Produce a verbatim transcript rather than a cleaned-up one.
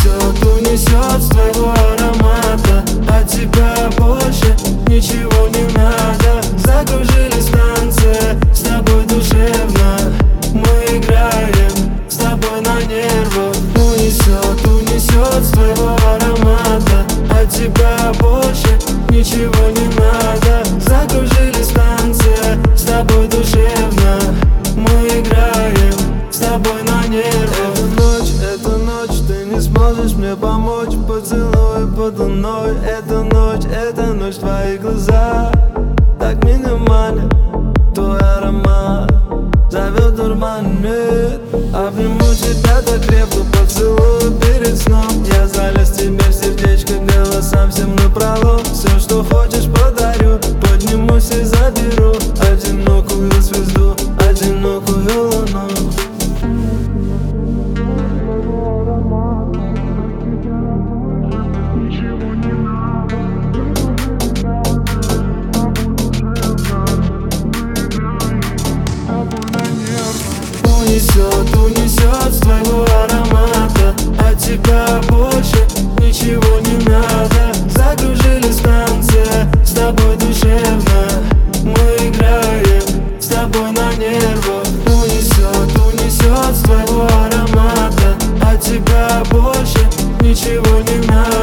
Унесет, унесет с твоего аромата. От тебя больше ничего не надо. Закружились танцы, с тобой душевно. Мы играем с тобой на нервах. Унесет, унесет с твоего аромата. От тебя больше ничего не надо. Закружились танцы, с тобой душевно. Мы играем с тобой на нервах. Эта ночь, эта ночь, ты не сможешь мне помочь. Поцелуй под луной. Эта ночь, эта ночь, твои глаза так меня манят. Твой аромат зовет дурман мир. Обниму тебя так крепко, поцелую перед сном. Я залез тебе в сердечко голосам всем напролом. Все, что хочешь, подарю, поднимусь и заберу одинокую звезду, одинокую луну. Унесет, унесет с твоего аромата. От тебя больше ничего не надо. Закружились танцы, с тобой душевно. Мы играем с тобой на нервах. Унесет, унесет с твоего аромата. От тебя больше ничего не надо.